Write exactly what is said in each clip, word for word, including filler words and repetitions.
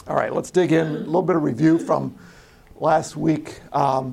All right, let's dig in. A little bit of review from last week. Um,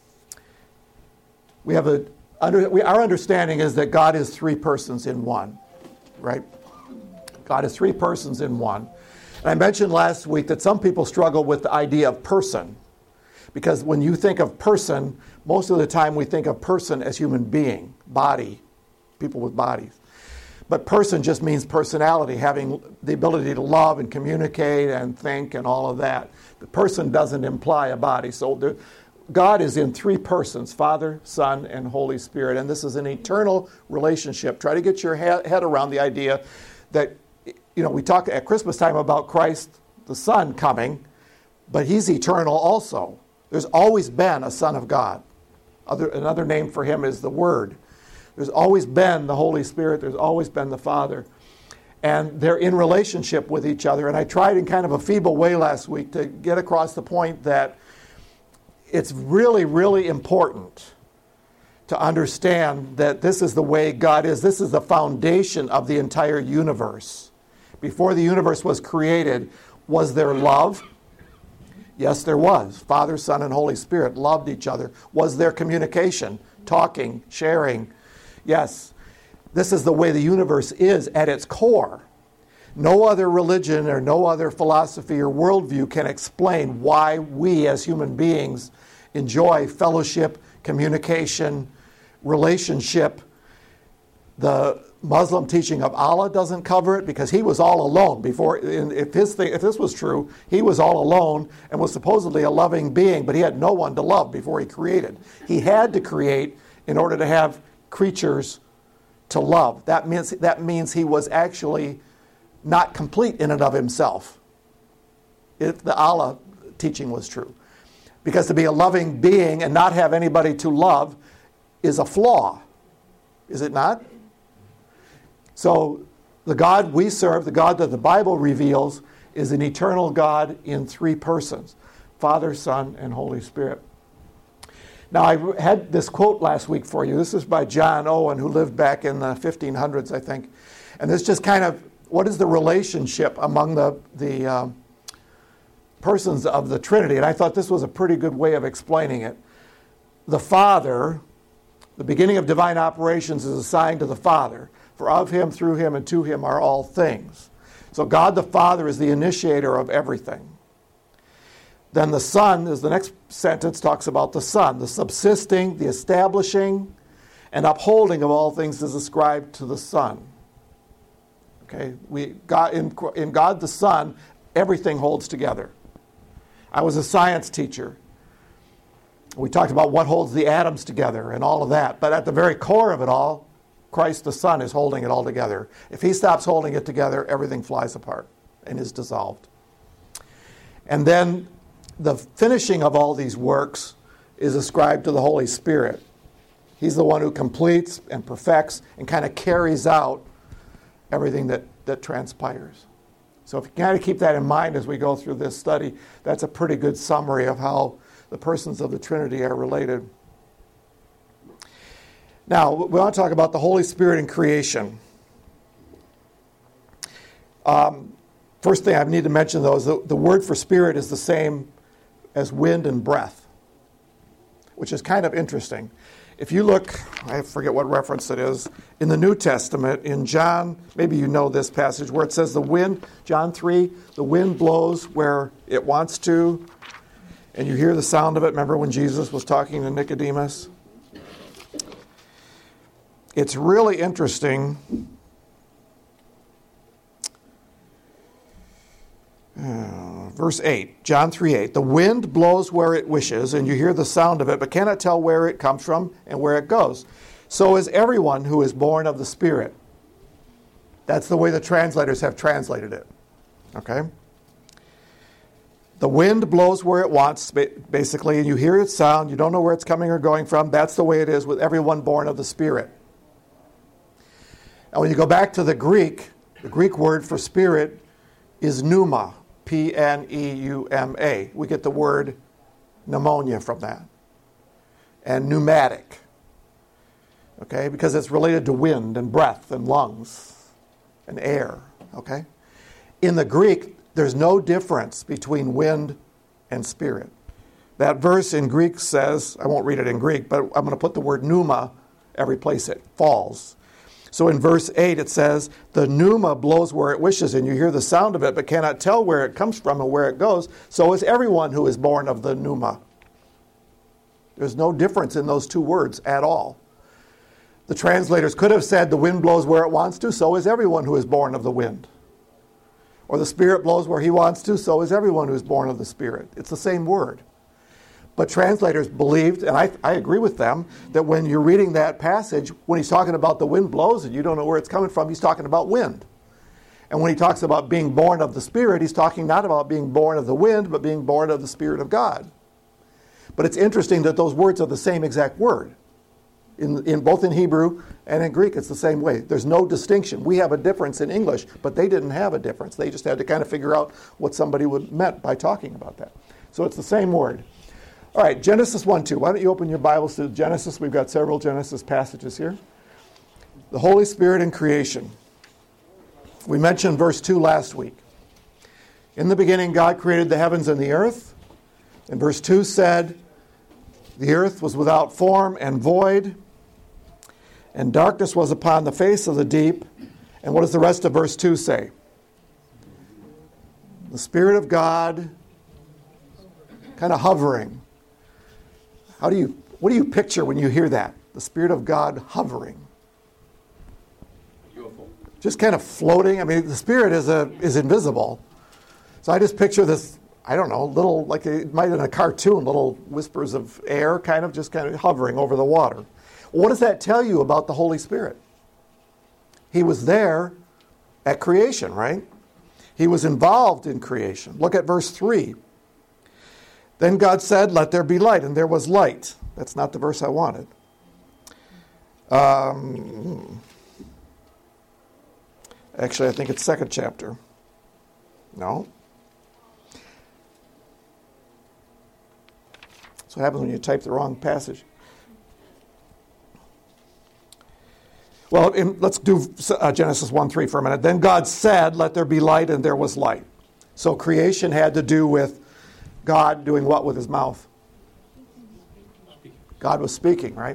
we have a under, we, our understanding is that God is three persons in one, right? God is three persons in one. And I mentioned last week that some people struggle with the idea of person, because when you think of person, most of the time we think of person as human being, body, people with bodies. But person just means personality, having the ability to love and communicate and think and all of that. The person doesn't imply a body. So there, God is in three persons, Father, Son, and Holy Spirit. And this is an eternal relationship. Try to get your head around the idea that, you know, we talk at Christmas time about Christ, the Son, coming, but he's eternal also. There's always been a Son of God. Other, another name for him is the Word. There's always been the Holy Spirit. There's always been the Father. And they're in relationship with each other. And I tried in kind of a feeble way last week to get across the point that it's really, really important to understand that this is the way God is. This is the foundation of the entire universe. Before the universe was created, was there love? Yes, there was. Father, Son, and Holy Spirit loved each other. Was there communication, talking, sharing? Yes. This is the way the universe is at its core. No other religion or no other philosophy or worldview can explain why we as human beings enjoy fellowship, communication, relationship. The Muslim teaching of Allah doesn't cover it because he was all alone before. If his thing, if this was true, he was all alone and was supposedly a loving being, but he had no one to love before he created. He had to create in order to have creatures to love. That means that means he was actually not complete in and of himself, if the Allah teaching was true. Because to be a loving being and not have anybody to love is a flaw, is it not? So the God we serve, the God that the Bible reveals, is an eternal God in three persons, Father, Son, and Holy Spirit. Now, I had this quote last week for you. This is by John Owen, who lived back in the fifteen hundreds, I think. And this just kind of, what is the relationship among the, the um, persons of the Trinity? And I thought this was a pretty good way of explaining it. The Father, the beginning of divine operations is assigned to the Father. For of him, through him, and to him are all things. So God the Father is the initiator of everything. Then the Son, is the next sentence, talks about the Son. The subsisting, the establishing, and upholding of all things is ascribed to the Son. Okay, we God in, in God the Son, everything holds together. I was a science teacher. We talked about what holds the atoms together and all of that. But at the very core of it all, Christ the Son is holding it all together. If he stops holding it together, everything flies apart and is dissolved. And then the finishing of all these works is ascribed to the Holy Spirit. He's the one who completes and perfects and kind of carries out everything that, that transpires. So if you kind of keep that in mind as we go through this study, that's a pretty good summary of how the persons of the Trinity are related. Now, we want to talk about the Holy Spirit in creation. Um, first thing I need to mention, though, is the, the word for spirit is the same as wind and breath, which is kind of interesting. If you look, I forget what reference it is, in the New Testament, in John, maybe you know this passage, where it says the wind, John three, the wind blows where it wants to, and you hear the sound of it. Remember when Jesus was talking to Nicodemus? It's really interesting. Uh, verse eight, John three eight. The wind blows where it wishes, and you hear the sound of it, but cannot tell where it comes from and where it goes. So is everyone who is born of the Spirit. That's the way the translators have translated it. Okay? The wind blows where it wants, basically, and you hear its sound. You don't know where it's coming or going from. That's the way it is with everyone born of the Spirit. And when you go back to the Greek, the Greek word for spirit is pneuma, P N E U M A. We get the word pneumonia from that. And pneumatic, okay, because it's related to wind and breath and lungs and air, okay? In the Greek, There's no difference between wind and spirit. That verse in Greek says, I won't read it in Greek, but I'm going to put the word pneuma every place it falls. So in verse eight it says, the pneuma blows where it wishes, and you hear the sound of it, but cannot tell where it comes from and where it goes. So is everyone who is born of the pneuma. There's no difference in those two words at all. The translators could have said the wind blows where it wants to, so is everyone who is born of the wind. Or the Spirit blows where he wants to, so is everyone who is born of the Spirit. It's the same word. But translators believed, and I, I agree with them, that when you're reading that passage, when he's talking about the wind blows and you don't know where it's coming from, he's talking about wind. And when he talks about being born of the Spirit, he's talking not about being born of the wind, but being born of the Spirit of God. But it's interesting that those words are the same exact word. In, in both in Hebrew and in Greek, it's the same way. There's no distinction. We have a difference in English, but they didn't have a difference. They just had to kind of figure out what somebody would meant by talking about that. So it's the same word. All right, Genesis one two. Why don't you open your Bibles to Genesis? We've got several Genesis passages here. The Holy Spirit and creation. We mentioned verse two last week. In the beginning, God created the heavens and the earth. And verse two said, the earth was without form and void, and darkness was upon the face of the deep. And what does the rest of verse two say? The Spirit of God kind of hovering. How do you, what do you picture when you hear that? The Spirit of God hovering. U F O. Just kind of floating. I mean, the Spirit is a is invisible. So I just picture this, I don't know, little, like it might in a cartoon, little whispers of air kind of just kind of hovering over the water. Well, what does that tell you about the Holy Spirit? He was there at creation, right? He was involved in creation. Look at verse three. Then God said, let there be light, and there was light. That's not the verse I wanted. Um, actually, I think it's second chapter. No. That's what happens when you type the wrong passage. Well, in, let's do uh, Genesis one three for a minute. Then God said, let there be light, and there was light. So creation had to do with God doing what with his mouth? God was speaking, right?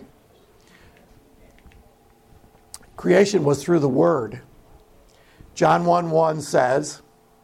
Creation was through the Word. John one one says,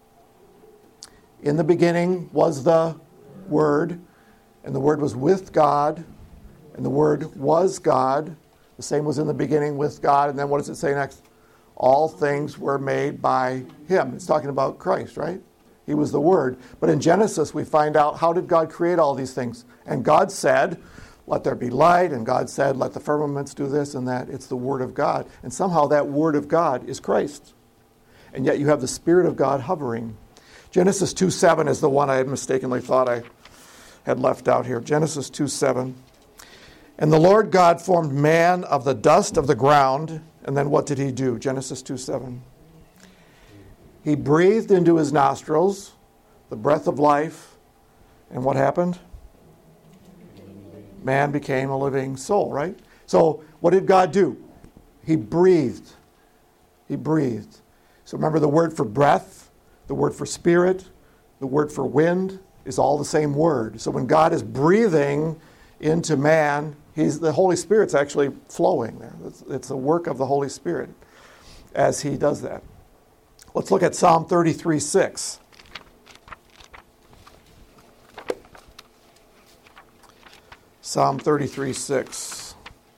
in the beginning was the Word, and the Word was with God, and the Word was God. The same was in the beginning with God. And then what does it say next? All things were made by him. It's talking about Christ, right? He was the Word. But in Genesis, we find out, how did God create all these things? And God said, let there be light. And God said, let the firmaments do this and that. It's the Word of God. And somehow that Word of God is Christ. And yet you have the Spirit of God hovering. Genesis two seven is the one I mistakenly thought I had left out here. Genesis two seven. And the Lord God formed man of the dust of the ground. And then what did he do? Genesis two seven. He breathed into his nostrils the breath of life. And what happened? Man became a living soul, right? So what did God do? He breathed. He breathed. So remember, the word for breath, the word for spirit, the word for wind is all the same word. So when God is breathing into man, he's, the Holy Spirit's actually flowing there. It's, it's the work of the Holy Spirit as he does that. Let's look at Psalm thirty-three six. Psalm thirty-three six.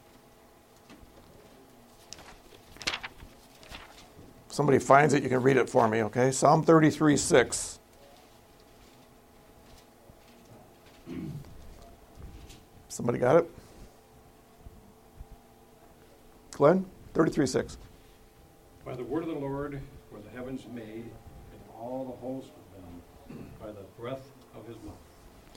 Somebody finds it, you can read it for me, okay? Psalm thirty-three six. Somebody got it? Glenn? thirty-three six. By the word of the Lord were the heavens made, and all the hosts of them by the breath of his mouth.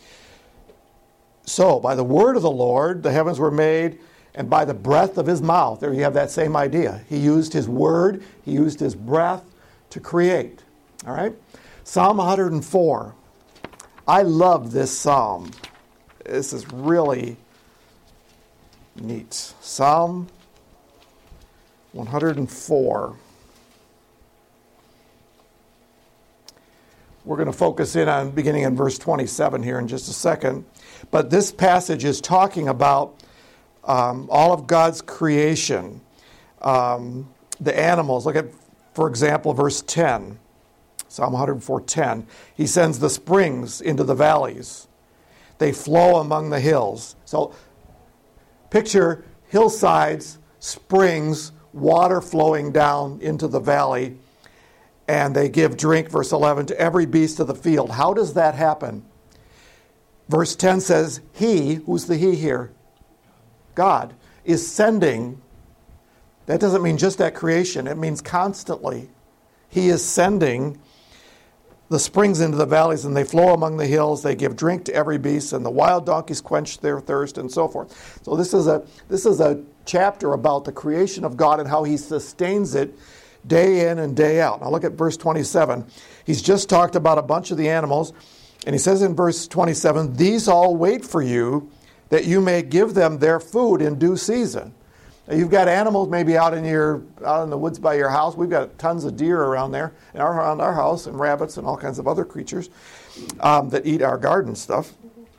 So, by the word of the Lord, the heavens were made, and by the breath of his mouth. There you have that same idea. He used his word, he used his breath to create. All right? Psalm one hundred four. I love this psalm. This is really neat. Psalm one hundred four. We're going to focus in on beginning in verse twenty-seven here in just a second. But this passage is talking about um, all of God's creation. Um, the animals. Look at, for example, verse ten. Psalm one oh four ten. He sends the springs into the valleys. They flow among the hills. So picture hillsides, springs, water flowing down into the valley. And they give drink, verse eleven, to every beast of the field. How does that happen? Verse ten says, He, who's the He here? God, is sending. That doesn't mean just at creation. It means constantly. He is sending the springs into the valleys, and they flow among the hills. They give drink to every beast, and the wild donkeys quench their thirst, and so forth. So this is a this is a chapter about the creation of God and how He sustains it day in and day out. Now look at verse twenty-seven. He's just talked about a bunch of the animals, and he says in verse twenty-seven, These all wait for you, that you may give them their food in due season. Now, you've got animals maybe out in your out in the woods by your house. We've got tons of deer around there, and around our house, and rabbits and all kinds of other creatures um, that eat our garden stuff.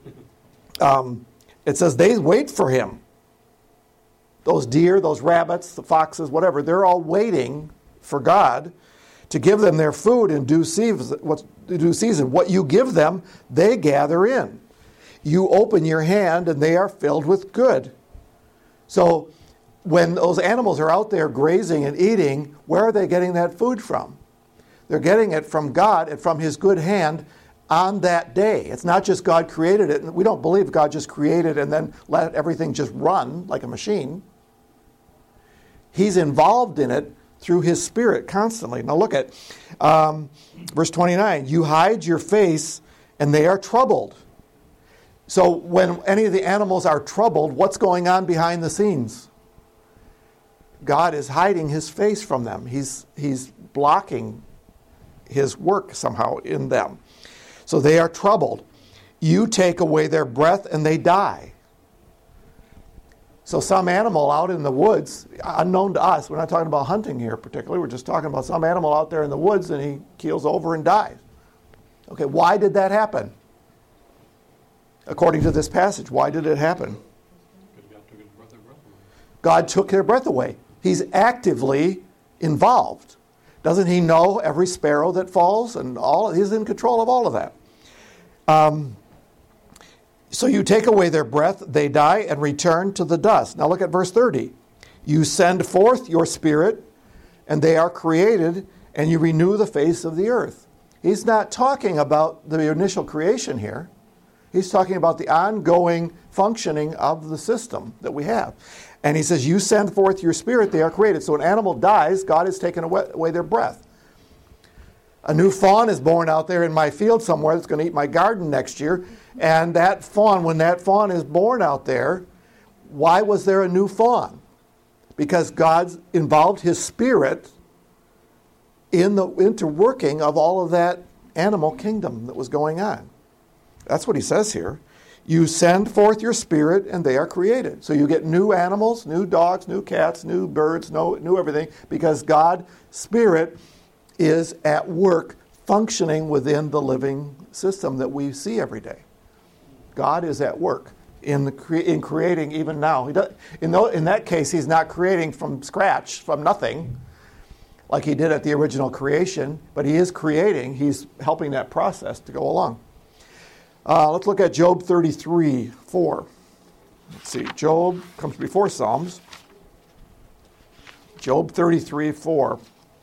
Um, it says they wait for him. Those deer, those rabbits, the foxes, whatever, they're all waiting for God to give them their food in due season. What, due season. What you give them, they gather in. You open your hand, and they are filled with good. So when those animals are out there grazing and eating, where are they getting that food from? They're getting it from God and from His good hand on that day. It's not just God created it. We don't believe God just created and then let everything just run like a machine. He's involved in it through His Spirit constantly. Now look at um, verse twenty-nine. You hide your face, and they are troubled. So when any of the animals are troubled, what's going on behind the scenes? God is hiding His face from them. He's, he's blocking His work somehow in them. So they are troubled. You take away their breath, and they die. So some animal out in the woods, unknown to us, we're not talking about hunting here particularly, we're just talking about some animal out there in the woods, and he keels over and dies. Okay, why did that happen? According to this passage, why did it happen? God took his breath away. God took their breath away. He's actively involved. Doesn't He know every sparrow that falls and all? He's in control of all of that. Um, so you take away their breath, they die and return to the dust. Now look at verse thirty. You send forth your Spirit, and they are created, and you renew the face of the earth. He's not talking about the initial creation here. He's talking about the ongoing functioning of the system that we have. And he says, you send forth your Spirit, they are created. So when an animal dies, God has taken away, away their breath. A new fawn is born out there in my field somewhere that's going to eat my garden next year. And that fawn, when that fawn is born out there, why was there a new fawn? Because God's involved His Spirit in the interworking of all of that animal kingdom that was going on. That's what he says here. You send forth your Spirit, and they are created. So you get new animals, new dogs, new cats, new birds, new, new everything, because God's Spirit is at work functioning within the living system that we see every day. God is at work in the cre- in creating even now. He does, in, th- in that case, He's not creating from scratch, from nothing, like He did at the original creation, but He is creating. He's helping that process to go along. Uh, let's look at Job thirty-three four. Let's see. Job comes before Psalms. Job thirty-three four.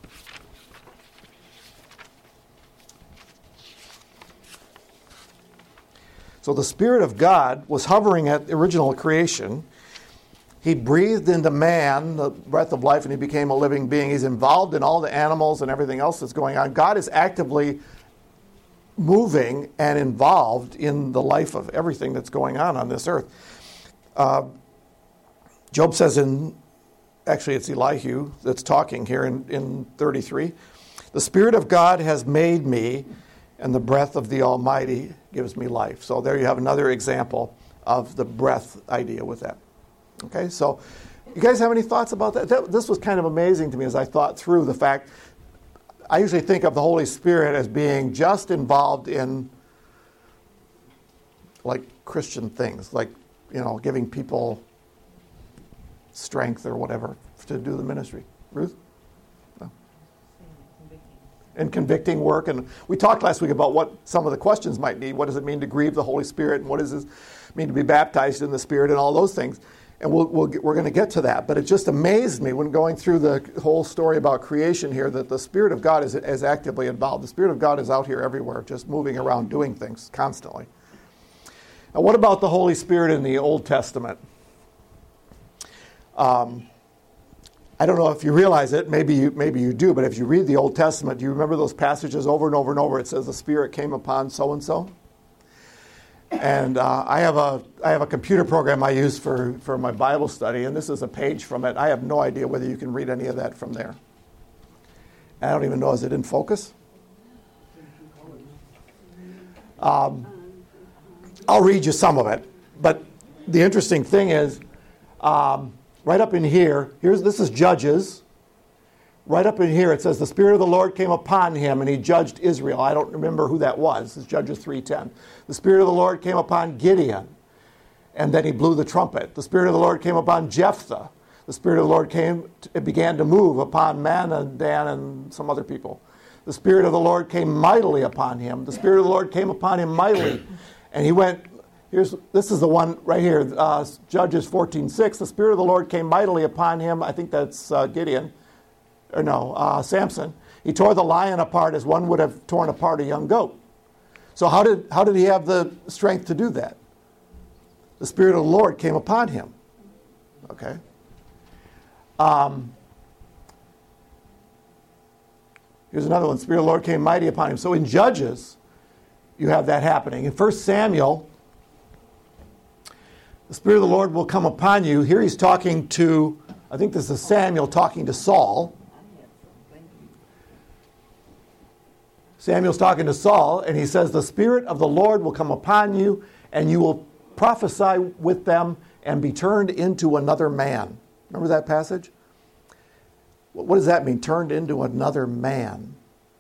So the Spirit of God was hovering at the original creation. He breathed into man the breath of life, and he became a living being. He's involved in all the animals and everything else that's going on. God is actively moving and involved in the life of everything that's going on on this earth. Uh, Job says in, actually it's Elihu that's talking here in, in thirty-three, the Spirit of God has made me, and the breath of the Almighty gives me life. So there you have another example of the breath idea with that. Okay, so you guys have any thoughts about that? that? This was kind of amazing to me as I thought through the fact I usually think of the Holy Spirit as being just involved in like Christian things, like, you know, giving people strength or whatever to do the ministry. Ruth? No. And convicting work. And we talked last week about what some of the questions might be. What does it mean to grieve the Holy Spirit? And what does it mean to be baptized in the Spirit and all those things? And we'll, we'll get, we're going to get to that. But it just amazed me when going through the whole story about creation here that the Spirit of God is, is actively involved. The Spirit of God is out here everywhere, just moving around, doing things constantly. Now, what about the Holy Spirit in the Old Testament? Um, I don't know if you realize it. Maybe you, maybe you do. But if you read the Old Testament, do you remember those passages over and over and over? It says the Spirit came upon so-and-so. And uh, I have a I have a computer program I use for, for my Bible study, and this is a page from it. I have no idea whether you can read any of that from there. I don't even know, is it in focus? Um, I'll read you some of it. But the interesting thing is, um, right up in here, here's this is Judges. Right up in here, it says, the Spirit of the Lord came upon him, and he judged Israel. I don't remember who that was. It's Judges three ten. The Spirit of the Lord came upon Gideon, and then he blew the trumpet. The Spirit of the Lord came upon Jephthah. The Spirit of the Lord came, it began to move upon Man and Dan and some other people. The Spirit of the Lord came mightily upon him. The Spirit of the Lord came upon him mightily. And he went, here's this is the one right here, uh, Judges fourteen six. The Spirit of the Lord came mightily upon him. I think that's uh, Gideon. Or no, uh, Samson. He tore the lion apart as one would have torn apart a young goat. So how did how did he have the strength to do that? The Spirit of the Lord came upon him. Okay. Um, here's another one. The Spirit of the Lord came mighty upon him. So in Judges, you have that happening. In First Samuel, the Spirit of the Lord will come upon you. Here he's talking to, I think this is Samuel talking to Saul. Samuel's talking to Saul, and he says, the Spirit of the Lord will come upon you, and you will prophesy with them and be turned into another man. Remember that passage? What does that mean, turned into another man?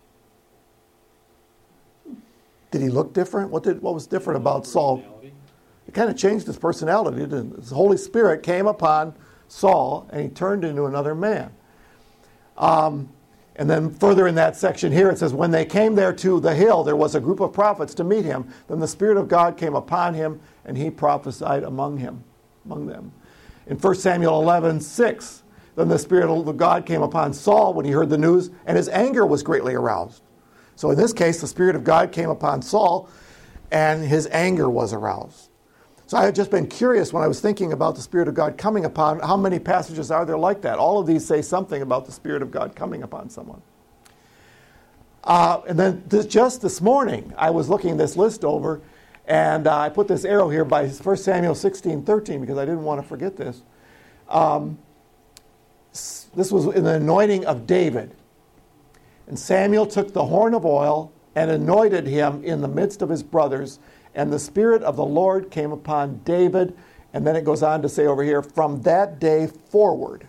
Did he look different? What did what was different about Saul? It kind of changed his personality, didn't it? The Holy Spirit came upon Saul, and he turned into another man. Um... And then further in that section here, it says, when they came there to the hill, there was a group of prophets to meet him. Then the Spirit of God came upon him, and he prophesied among him, among them. In First Samuel eleven six, then the Spirit of God came upon Saul when he heard the news, and his anger was greatly aroused. So in this case, the Spirit of God came upon Saul, and his anger was aroused. So I had just been curious when I was thinking about the Spirit of God coming upon, how many passages are there like that? All of these say something about the Spirit of God coming upon someone. Uh, and then this, just this morning, I was looking this list over, and uh, I put this arrow here by First Samuel sixteen thirteen because I didn't want to forget this. Um, this was in the anointing of David. And Samuel took the horn of oil and anointed him in the midst of his brothers, and the Spirit of the Lord came upon David. And then it goes on to say over here, from that day forward.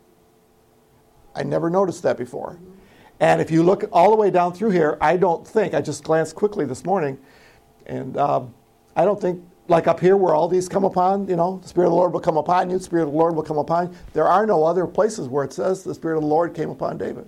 I never noticed that before. And if you look all the way down through here, I don't think, I just glanced quickly this morning, and uh, I don't think, like up here where all these come upon, you know, the Spirit of the Lord will come upon you, the Spirit of the Lord will come upon you. There are no other places where it says the Spirit of the Lord came upon David.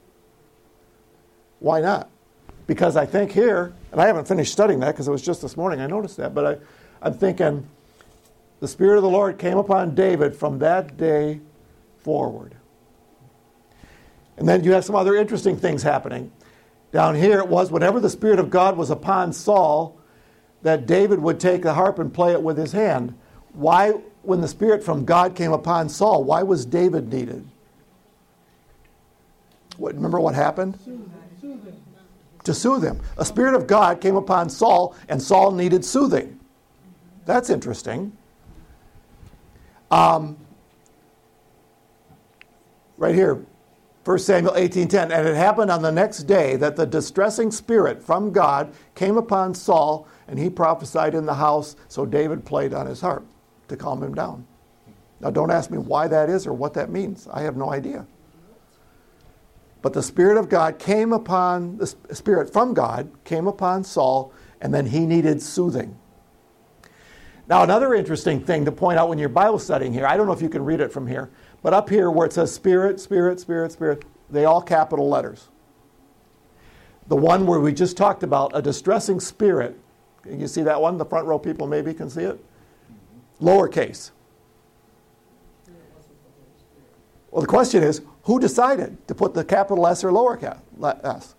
Why not? Because I think here, and I haven't finished studying that because it was just this morning I noticed that, but I, I'm thinking the Spirit of the Lord came upon David from that day forward. And then you have some other interesting things happening. Down here it was whenever the Spirit of God was upon Saul, that David would take the harp and play it with his hand. Why, when the Spirit from God came upon Saul, why was David needed? What, remember what happened? To soothe him. A Spirit of God came upon Saul, and Saul needed soothing. That's interesting. Um, right here, First Samuel eighteen ten. And it happened on the next day that the distressing spirit from God came upon Saul, and he prophesied in the house, so David played on his harp to calm him down. Now don't ask me why that is or what that means. I have no idea. But the Spirit of God came upon, the Spirit from God came upon Saul, and then he needed soothing. Now, another interesting thing to point out when you're Bible studying here, I don't know if you can read it from here, but up here where it says Spirit, Spirit, Spirit, Spirit, they all capital letters. The one where we just talked about, a distressing spirit, you see that one? The front row people maybe can see it. Lowercase. Well, the question is, who decided to put the capital S or lowercase s?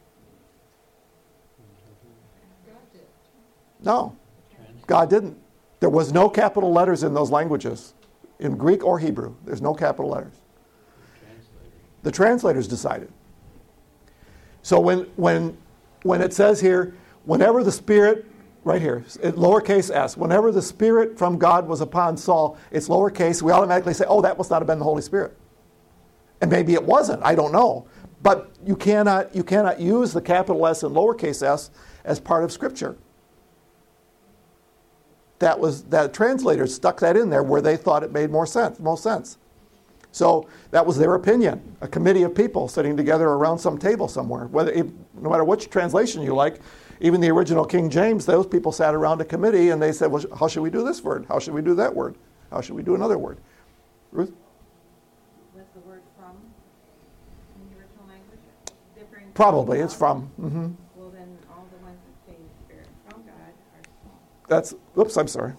No, God didn't. There was no capital letters in those languages, in Greek or Hebrew. There's no capital letters. The translators decided. So when when when it says here, whenever the Spirit, right here, lowercase s, whenever the Spirit from God was upon Saul, it's lowercase, we automatically say, oh, that must not have been the Holy Spirit. And maybe it wasn't, I don't know. But you cannot you cannot use the capital S and lowercase s as part of Scripture. That was that translators stuck that in there where they thought it made more sense, most sense. So that was their opinion. A committee of people sitting together around some table somewhere. Whether, no matter which translation you like, even the original King James, those people sat around a committee and they said, well, how should we do this word? How should we do that word? How should we do another word? Ruth? Was the word from in the original language? Different Probably, it's from. Mm-hmm. Well, then all the ones that say Spirit from God are small. That's, oops, I'm sorry.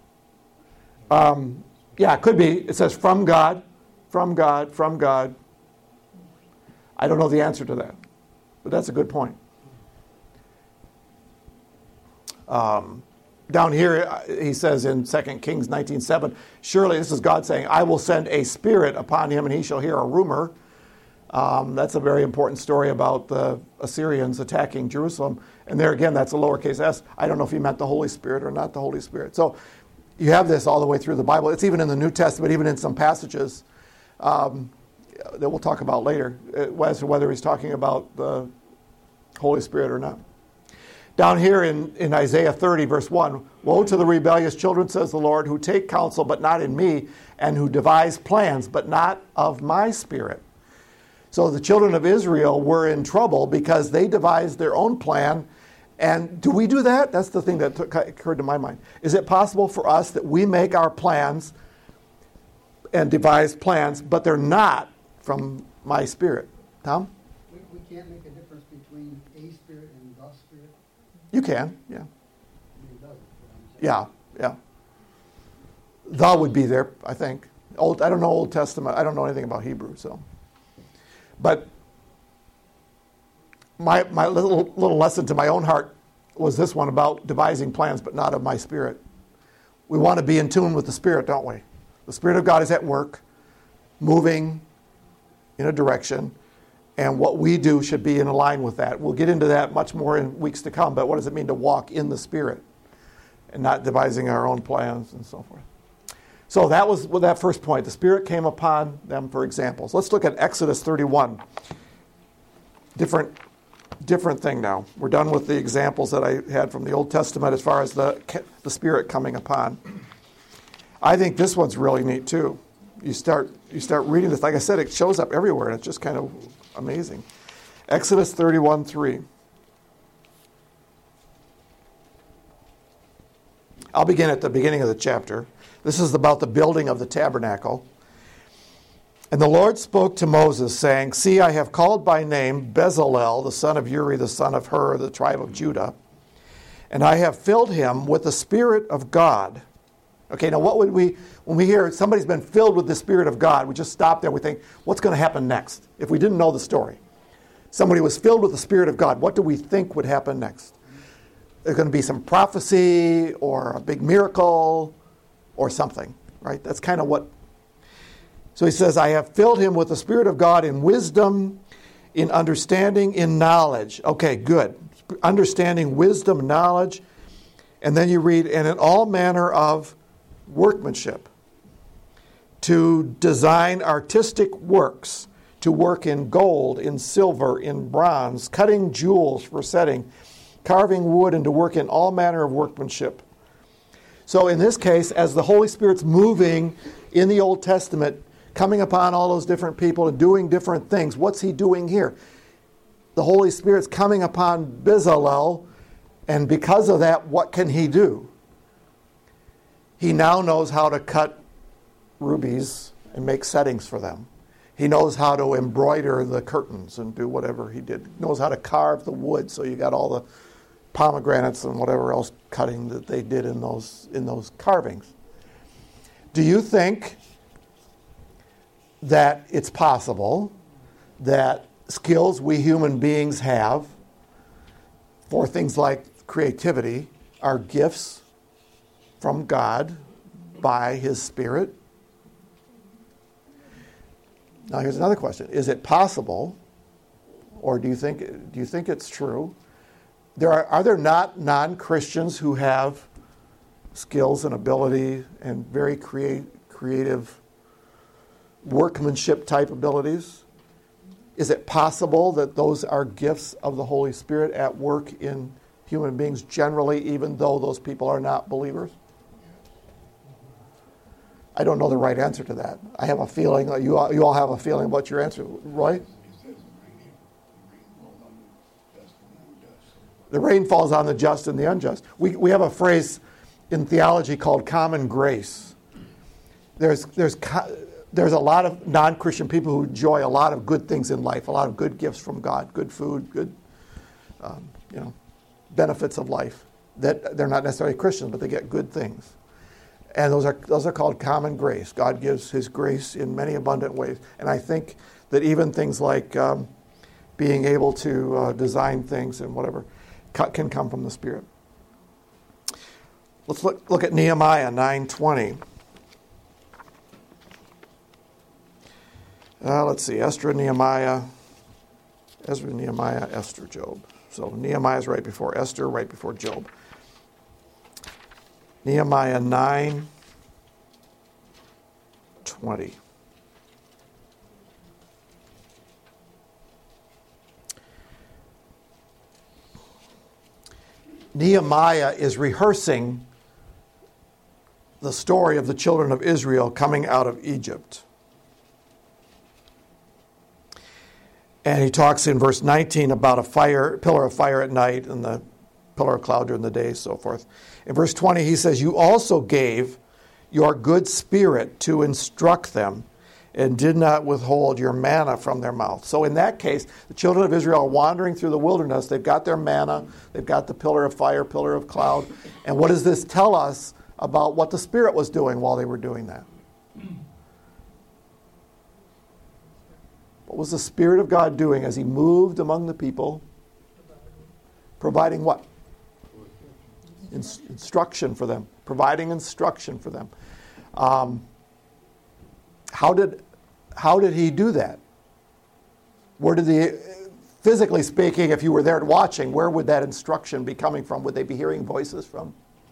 Um, yeah, it could be. It says from God. From God, from God. I don't know the answer to that, but that's a good point. Um, down here, he says in Second Kings nineteen seven, surely, this is God saying, I will send a spirit upon him and he shall hear a rumor. Um, that's a very important story about the Assyrians attacking Jerusalem. And there again, that's a lowercase s. I don't know if he meant the Holy Spirit or not the Holy Spirit. So you have this all the way through the Bible. It's even in the New Testament, even in some passages Um, that we'll talk about later, as to whether he's talking about the Holy Spirit or not. Down here in, in Isaiah thirty, verse one, woe to the rebellious children, says the Lord, who take counsel, but not in me, and who devise plans, but not of my Spirit. So the children of Israel were in trouble because they devised their own plan. And do we do that? That's the thing that took, occurred to my mind. Is it possible for us that we make our plans and devise plans, but they're not from my Spirit? Tom? We, we can't make a difference between a Spirit and the Spirit. You can, yeah. It doesn't. Yeah, yeah. The would be there, I think. Old, I don't know Old Testament. I don't know anything about Hebrew, so. But my my little little lesson to my own heart was this one about devising plans, but not of my Spirit. We want to be in tune with the Spirit, don't we? The Spirit of God is at work, moving in a direction, and what we do should be in line with that. We'll get into that much more in weeks to come, but what does it mean to walk in the Spirit and not devising our own plans and so forth? So that was with that first point. The Spirit came upon them for examples. Let's look at Exodus thirty-one. Different, different thing now. We're done with the examples that I had from the Old Testament as far as the, the Spirit coming upon. I think this one's really neat too. You start you start reading this. Like I said, it shows up everywhere, and it's just kind of amazing. Exodus thirty-one three. I'll begin at the beginning of the chapter. This is about the building of the tabernacle. And the Lord spoke to Moses, saying, see, I have called by name Bezalel, the son of Uri, the son of Hur, the tribe of Judah, and I have filled him with the Spirit of God. Okay, now what would we, when we hear somebody's been filled with the Spirit of God, we just stop there and we think, what's going to happen next? If we didn't know the story. Somebody was filled with the Spirit of God, what do we think would happen next? There's going to be some prophecy or a big miracle or something, right? That's kind of what. So he says, I have filled him with the Spirit of God in wisdom, in understanding, in knowledge. Okay, good. Understanding, wisdom, knowledge. And then you read, and in all manner of workmanship, to design artistic works, to work in gold, in silver, in bronze, cutting jewels for setting, carving wood, and to work in all manner of workmanship. So in this case, as the Holy Spirit's moving in the Old Testament, coming upon all those different people and doing different things. What's he doing here? The Holy Spirit's coming upon Bezalel, and because of that, what can he do? He now knows how to cut rubies and make settings for them. He knows how to embroider the curtains and do whatever he did. He knows how to carve the wood, so you got all the pomegranates and whatever else cutting that they did in those in those carvings. Do you think that it's possible that skills we human beings have for things like creativity are gifts from God by His Spirit? Now here's another question. Is it possible, or do you think do you think it's true? There are are there not non-Christians who have skills and ability and very create, creative workmanship type abilities? Is it possible that those are gifts of the Holy Spirit at work in human beings generally, even though those people are not believers? I don't know the right answer to that. I have a feeling, you all, you all have a feeling about your answer. Roy? The rain falls on the just and the unjust. We we have a phrase in theology called common grace. There's there's there's a lot of non-Christian people who enjoy a lot of good things in life, a lot of good gifts from God, good food, good um, you know benefits of life. That they're not necessarily Christians, but they get good things. And those are those are called common grace. God gives His grace in many abundant ways. And I think that even things like um, being able to uh, design things and whatever can come from the Spirit. Let's look, look at Nehemiah nine twenty. Uh, let's see, Esther, Nehemiah, Ezra, Nehemiah, Esther, Job. So Nehemiah is right before Esther, right before Job. Nehemiah nine twenty. Nehemiah is rehearsing the story of the children of Israel coming out of Egypt. And he talks in verse nineteen about a fire, pillar of fire at night and the pillar of cloud during the day, so forth. In verse twenty, he says, "You also gave your good spirit to instruct them and did not withhold your manna from their mouth." So in that case, the children of Israel are wandering through the wilderness. They've got their manna. They've got the pillar of fire, pillar of cloud. And what does this tell us about what the Spirit was doing while they were doing that? What was the Spirit of God doing as He moved among the people? Providing what? In- instruction for them. Providing instruction for them. Um, how did how did He do that? Where did the, physically speaking, if you were there watching, where would that instruction be coming from? Would they be hearing voices from?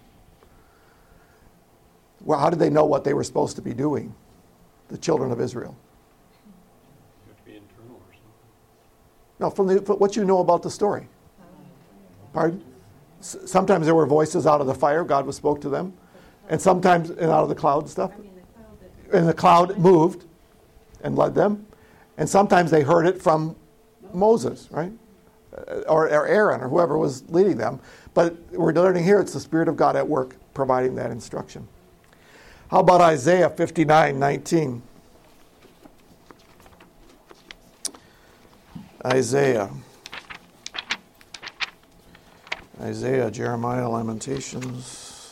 Well, how did they know what they were supposed to be doing, the children of Israel? You have to be internal or something. No, from, the, from what you know about the story. Pardon? S- sometimes there were voices out of the fire. God was spoke to them. And sometimes and out of the cloud and stuff. I mean, the cloud that- And the cloud moved and led them. And sometimes they heard it from Moses, right? Uh, Or, or Aaron or whoever was leading them. But we're learning here it's the Spirit of God at work providing that instruction. How about Isaiah fifty-nine nineteen? Isaiah. Isaiah, Jeremiah, Lamentations.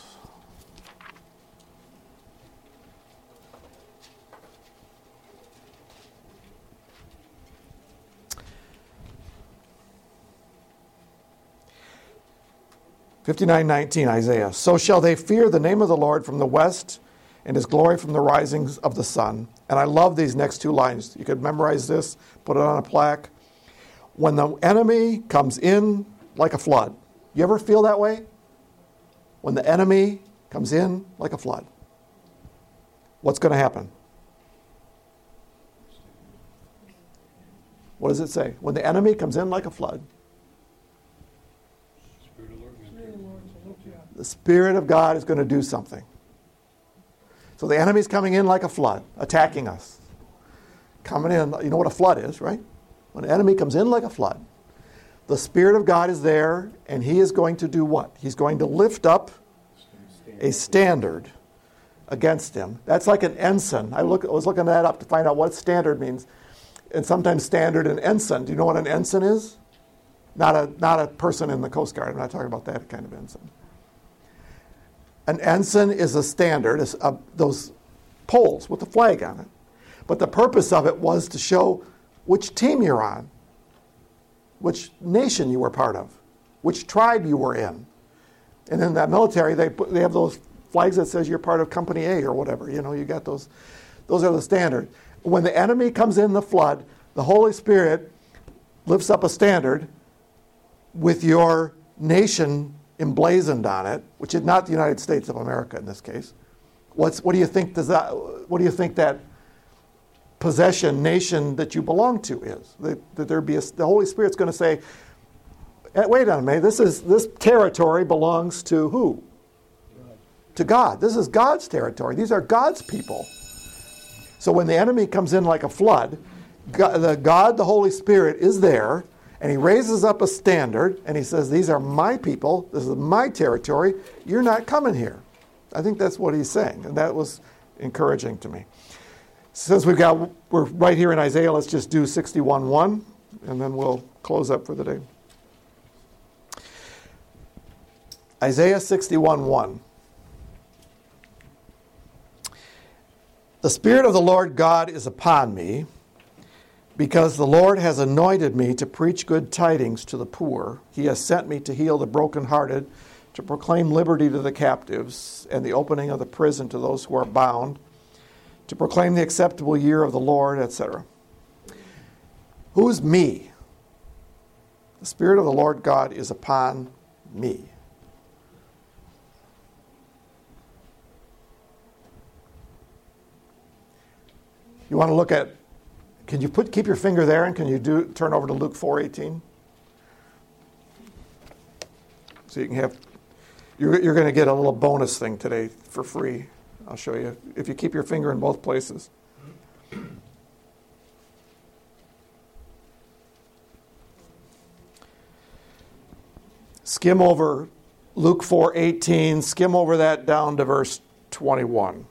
fifty-nine nineteen, Isaiah. "So shall they fear the name of the Lord from the west, and His glory from the risings of the sun." And I love these next two lines. You could memorize this, put it on a plaque. "When the enemy comes in like a flood." You ever feel that way? When the enemy comes in like a flood, what's going to happen? What does it say? When the enemy comes in like a flood, Spirit of the Lord is going to the Spirit of God is going to do something. So the enemy's coming in like a flood, attacking us. coming in. You know what a flood is, right? When an enemy comes in like a flood, the Spirit of God is there, and he is going to do what? He's going to lift up a standard against him. That's like an ensign. I, look, I was looking that up to find out what standard means. And sometimes standard and ensign. Do you know what an ensign is? Not a, not a person in the Coast Guard. I'm not talking about that kind of ensign. An ensign is a standard, is a, those poles with a flag on it. But the purpose of it was to show which team you're on, which nation you were part of, which tribe you were in. And in that military, they put, they have those flags that says you're part of Company A or whatever. You know, you got those. Those are the standard. When the enemy comes in the flood, the Holy Spirit lifts up a standard with your nation emblazoned on it, which is not the United States of America in this case. What's what do you think does that? What do you think that possession, nation that you belong to is? That, that there be a, the Holy Spirit's going to say, hey, "Wait a minute, this is this territory belongs to who? God. To God. This is God's territory. These are God's people." So when the enemy comes in like a flood, God, the God, the Holy Spirit, is there, and he raises up a standard, and he says, "These are my people. This is my territory. You're not coming here." I think that's what he's saying, and that was encouraging to me. Since we've got, we're right here in Isaiah, let's just do sixty-one one, and then we'll close up for the day. Isaiah sixty-one one. The Spirit of the Lord God is upon me, because the Lord has anointed me to preach good tidings to the poor. He has sent me to heal the brokenhearted, to proclaim liberty to the captives, and the opening of the prison to those who are bound, to proclaim the acceptable year of the Lord, et cetera. Who's me? The Spirit of the Lord God is upon me. You want to look at, can you put keep your finger there, and can you do turn over to Luke four eighteen? So you can have, you're, you're going to get a little bonus thing today for free. I'll show you. If you keep your finger in both places. Skim over Luke four eighteen, skim over that down to verse twenty-one.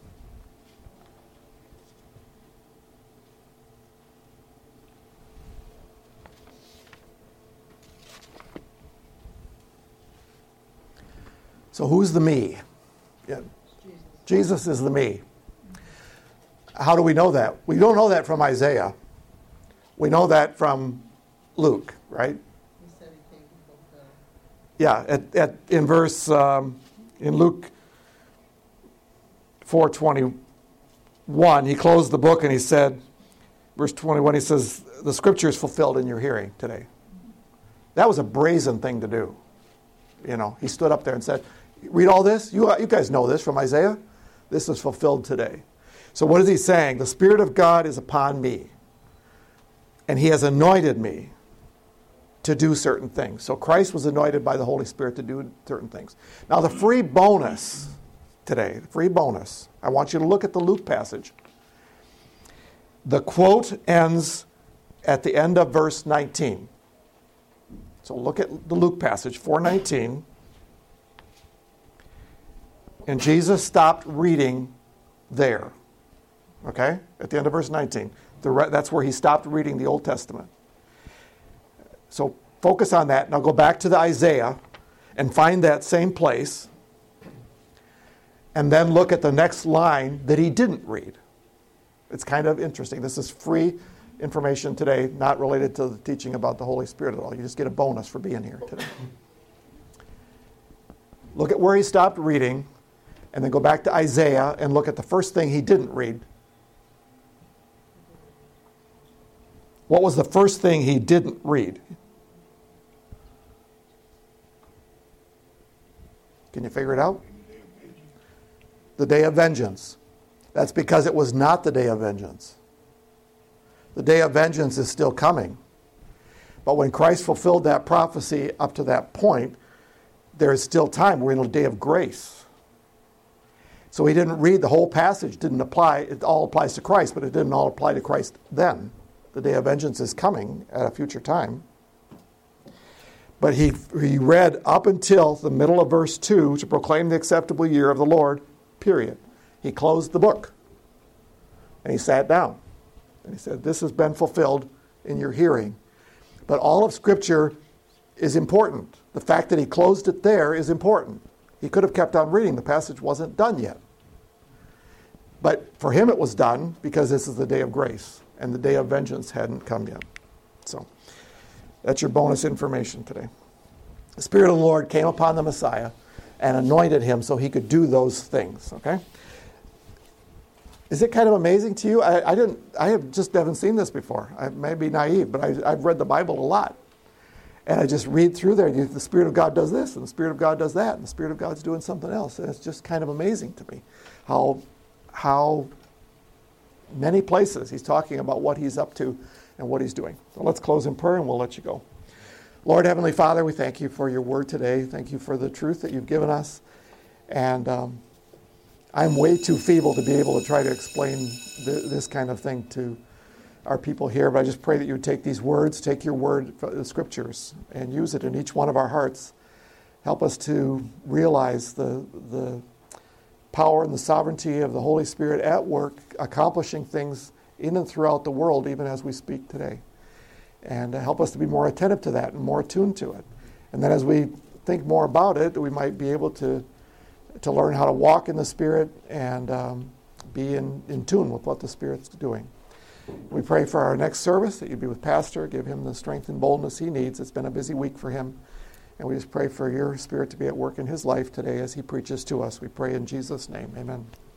So who's the me? Yeah. Jesus. Jesus is the me. How do we know that? We don't know that from Isaiah. We know that from Luke, right? He said he came to fulfill. Yeah, at, at, in verse, um, in Luke four twenty-one, he closed the book and he said, verse twenty-one, he says, "The scripture is fulfilled in your hearing today." That was a brazen thing to do. You know, he stood up there and said, "Read all this? You, you guys know this from Isaiah. This is fulfilled today." So what is he saying? The Spirit of God is upon me, and he has anointed me to do certain things. So Christ was anointed by the Holy Spirit to do certain things. Now the free bonus today, the free bonus, I want you to look at the Luke passage. The quote ends at the end of verse nineteen. So look at the Luke passage, four nineteen. And Jesus stopped reading there. Okay? At the end of verse nineteen. The re- that's where he stopped reading the Old Testament. So focus on that. Now go back to the Isaiah and find that same place. And then look at the next line that he didn't read. It's kind of interesting. This is free information today, not related to the teaching about the Holy Spirit at all. You just get a bonus for being here today. Look at where he stopped reading, and then go back to Isaiah and look at the first thing he didn't read. What was the first thing he didn't read? Can you figure it out? The day of vengeance. That's because it was not the day of vengeance. The day of vengeance is still coming. But when Christ fulfilled that prophecy up to that point, there is still time. We're in a day of grace. So he didn't read the whole passage, didn't apply, it all applies to Christ, but it didn't all apply to Christ then. The day of vengeance is coming at a future time. But he, he read up until the middle of verse two, to proclaim the acceptable year of the Lord, period. He closed the book. And he sat down. And he said, this has been fulfilled in your hearing. But all of Scripture is important. The fact that he closed it there is important. He could have kept on reading. The passage wasn't done yet. But for him it was done because this is the day of grace. And the day of vengeance hadn't come yet. So that's your bonus information today. The Spirit of the Lord came upon the Messiah and anointed him so he could do those things. Okay? Is it kind of amazing to you? I, I didn't. I have just haven't seen this before. I may be naive, but I, I've read the Bible a lot. And I just read through there. The Spirit of God does this, and the Spirit of God does that, and the Spirit of God's doing something else. And it's just kind of amazing to me how, how many places he's talking about what he's up to and what he's doing. So let's close in prayer, and we'll let you go. Lord, Heavenly Father, we thank you for your word today. Thank you for the truth that you've given us. And um, I'm way too feeble to be able to try to explain th- this kind of thing to our people here, but I just pray that you would take these words, take your word, the Scriptures, and use it in each one of our hearts. Help us to realize the, the power and the sovereignty of the Holy Spirit at work, accomplishing things in and throughout the world, even as we speak today. And help us to be more attentive to that and more attuned to it. And then as we think more about it, we might be able to, to learn how to walk in the Spirit and um, be in, in tune with what the Spirit's doing. We pray for our next service, that you'd be with Pastor, give him the strength and boldness he needs. It's been a busy week for him. And we just pray for your Spirit to be at work in his life today as he preaches to us. We pray in Jesus' name. Amen.